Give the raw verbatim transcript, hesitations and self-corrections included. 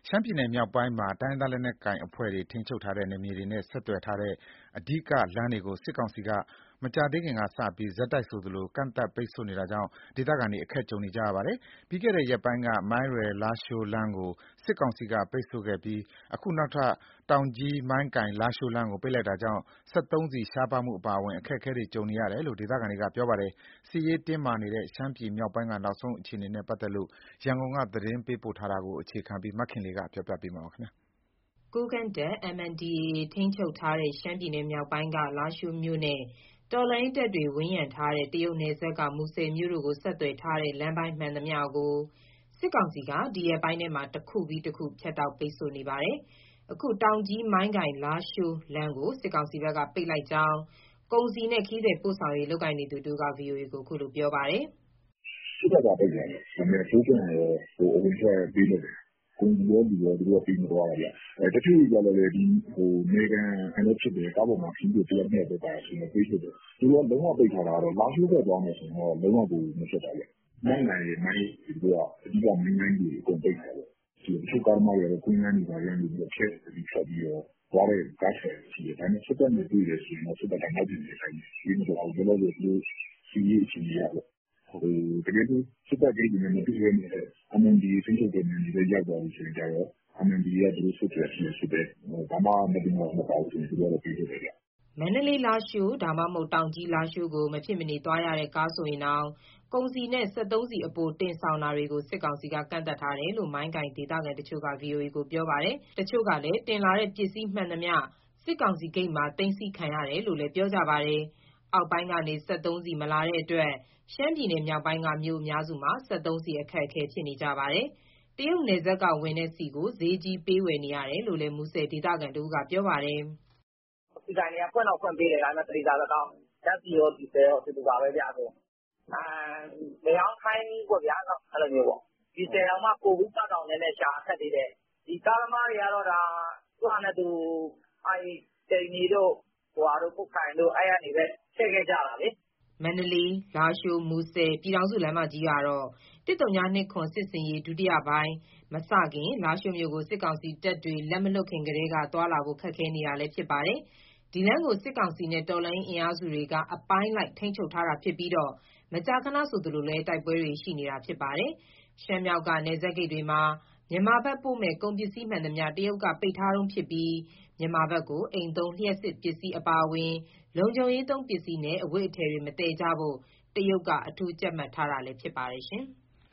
ရှမ်းပြည်နယ်မြောက်ပိုင်းမှာ တိုင်းရင်းသားလက်နက်ကိုင်အဖွဲ့တွေ ထိန်းချုပ်ထားတဲ့ နယ်မြေတွေနဲ့ ဆက်သွယ်ထားတဲ့ အဓိကလမ်းတွေကို စစ်ကောင်စီက မကြာသေးခင်ကစပြီး ဆက်တိုက်ဆိုသလို ကန့်သတ် ပိတ်ဆို့နေတာကြောင့် ဒေသခံတွေ အခက်ကြုံနေကြရပါတယ်။ ပြီးခဲ့တဲ့ရက်ပိုင်းက မိုင်းရယ်-လားရှိုးလမ်းကို စစ်ကောင်စီက ပိတ်ဆို့ခဲ့ပြီး အခုနောက်ထပ် တောင်ကြီး-မိုင်းကိုင်-လားရှိုးလမ်းကို ပိတ်လိုက်တာကြောင့် စက်သုံးဆီရှားပါးမှုအပါအဝင် အခက်အခဲတွေ ကြုံနေရတယ်လို့ ဒေသခံတွေက ပြောပါတယ်။ စစ်ရေးတင်းမာနေတဲ့ ရှမ်းပြည်နယ်မြောက်ပိုင်းက နောက်ဆုံးအခြေအနေနဲ့ ပတ်သက်လို့ ရန်ကုန်က သတင်းပေးပို့ထားတာကို အခြေခံပြီး မခင်လေး တင်ပြထားပါတယ်။ ကိုးကန့်တပ် အမ်အန်ဒီအေအေ ထိန်းချုပ်ထားတဲ့ ရှမ်းပြည်နယ်မြောက်ပိုင်းက လားရှိုးမြို့နဲ့ တော်လှန်ရေးတပ်တွေ ဝန်းရံထားတဲ့ တရုတ်နယ်စပ်က မူဆယ်မြို့တို့ကို ဆက်သွယ်ထားတဲ့ လမ်းပိုင်းမှန်သမျှကို စစ်ကောင်စီက ဒီရက်ပိုင်းထဲမှာ တခုပြီးတခု ဖြတ်တောက် ပိတ်ဆို့နေပါတယ်။ အခု တောင်ကြီး-မိုင်းကိုင်-လားရှိုးလမ်းကို စစ်ကောင်စီဘက်က ပိတ်လိုက်ကြောင်း ကုန်စည်နဲ့ ခရီးသည်ပို့ဆောင်ရေး လုပ်ကိုင်နေသူတဦးက ဗွီအိုအေကို အခုလို ပြောပါတယ်။ "စစ်တပ်က ပိတ်လိုက်တာ။ ဒါပေမဲ့ ပို့ကုန်ရော၊ အဝင်အထွက်ပေးလို့ရတယ်။ ကုန်စည်ရော၊ လူရော သူတို့က ပေးမသွားဘူးဗျ။ တချို့ကျတော့လည်း နယ်ခံလည်းဖြစ်တယ်။ ကားပေါ်မှာ ခရီးသည်တယောက်၊ နှစ်ယောက်ပဲ ပါတယ်ဆိုရင် ပေးလွှတ်တယ်။ သူတို့က လုံးဝပိတ်ထားတာကတော့ လားရှိုးဘက် သွားမယ်ဆိုရင်တော့ လုံးဝကို မလွှတ်တာဗျ။ မိုင်းကိုင်ရယ်၊ မိုင်းရယ် သူတို့က အဓိက မိန်းလမ်းကြီးတွေ အကုန်ပိတ်ထားတာ။ တချို့ကားသမားတွေကတော့ ကွင်းလမ်းတွေ ဘာတွေကနေ ဖြတ်ပြီး ထွက်ပြီးတော့ သွားတဲ့ကားဆိုင်တွေရှိတယ်။ ဒါပေမဲ့ စစ်တပ်နဲ့ တွေ့တယ်ဆိုရင်တော့ စစ်တပ်က နောက်ပြန်ပစ်ခိုင်းတယ်။ ပေးမသွားဘူး။ လောလောဆယ် သူတို့စစ်ရေး အခြေအနေအရပေါ့။ တကယ်လို့ စစ်တပ်ဂိတ်တွေနဲ့ မတွေ့ဘဲနဲ့ အမ်အန်ဒီအေ ထိန်းချုပ်တဲ့ နယ်မြေထဲ ရောက်သွားပြီဆိုရင်ကျတော့ အမ်အန်ဒီအေက သူတို့စစ်စရာရှိတာ စစ်တယ်။ ဘာမှ မသင်္ကာစရာ မပါဘူးဆိုရင် သူတို့က ပေးလွှတ်တယ်ဗျ။ " မန္တလေး-လားရှိုး ဒါမှမဟုတ် တောင်ကြီး-လားရှိုးကို မဖြစ်မနေသွားရတဲ့ ကားဆိုရင်တောင် ကုန်စည်နဲ့ စက်သုံးဆီအပို တင်ဆောင်တာတွေကို စစ်ကောင်စီက ကန့်သတ်ထားတယ်လို့ မိုင်းကိုင်ဒေသခံတချို့က ဗွီအိုအေကို ပြောပါတယ်။ တချို့ကလည်း တင်လာတဲ့ပစ္စည်းမှန်သမျှ စစ်ကောင်စီဂိတ်မှာ သိမ်းဆည်းခံရတယ်လို့လည်း ပြောကြပါတယ်။ အောက်ပိုင်းကနေ စက်သုံးဆီမလာတဲ့အတွက် ရှမ်းပြည်နယ်မြောက်ပိုင်းက မြို့အများစုမှာ စက်သုံးဆီအခက်အခဲ ဖြစ်နေကြပါတယ်။ တရုတ်နယ်စပ်က ဝင်တဲ့ဆီကို ဈေးကြီးပေးဝယ်နေရတယ်လို့လည်း မူဆယ်ဒေသခံတဦးက ပြောပါတယ်။ "ဆီဆိုင်တွေက ဖွင့်တော့ဖွင့်ပေးတယ်။ ဒါပေမဲ့ သရေစာလုပ်ငန်း ဓာတ်ဆီရော၊ ဒီဇယ်ရော အတူတူပါပဲဗျ။ မရောင်းခိုင်းဘူးပေါ့ဗျာ အဲလိုမျိုးပေါ့။ ဒီဇယ်တောင်မှ ပိုပြီးတောင့်တောင့်တင်းတင်း ရှာရခက်သေးတယ်။ ဒီကားသမားတွေကတော့ သူ့ဟာနဲ့သူ တိန်နီတို့၊ ကွတ်ခိုင်တို့ အဲဒီကနေပဲ ထည့်ခဲ့ကြတာလေ။ " မန္တလေး-လားရှိုး-မူဆယ် ပြည်ထောင်စုလမ်းမကြီးကတော့ ၁၀၂၇ စစ်ဆင်ရေး ဒုတိယပိုင်း မစခင် လားရှိုးမြို့ကို စစ်ကောင်စီတပ်တွေ လက်မလွှတ်ခင်ကတည်းက သွားလာဖို့ ခက်ခဲနေတာလည်း ဖြစ်ပါတယ်။ ဒီလမ်းကို စစ်ကောင်စီနဲ့ တော်လှန်ရေး အင်အားစုတွေက အပိုင်းလိုက် ထိန်းချုပ်ထားတာဖြစ်ပြီး မကြာခဏဆိုသလိုလည်း တိုက်ပွဲတွေ ရှိနေတာဖြစ်ပါတယ်။ ရှမ်းမြောက်က နယ်စပ်ဂိတ်တွေမှာ မြန်မာဘက်ပို့မယ့် ကုန်ပစ္စည်းမှန်သမျှ တရုတ်က ပိတ်ထားတုန်းဖြစ်ပြီး မြန်မာဘက်ကို အိမ်သုံး လျှပ်စစ်ပစ္စည်း အပါအဝင် လုံခြုံရေးသုံးပစ္စည်းနဲ့ အဝတ်အထည်တွေ မသယ်ကြဖို့ တရုတ်က အထူးကြပ်မတ်ထားတာလည်း ဖြစ်ပါတယ်ရှင်။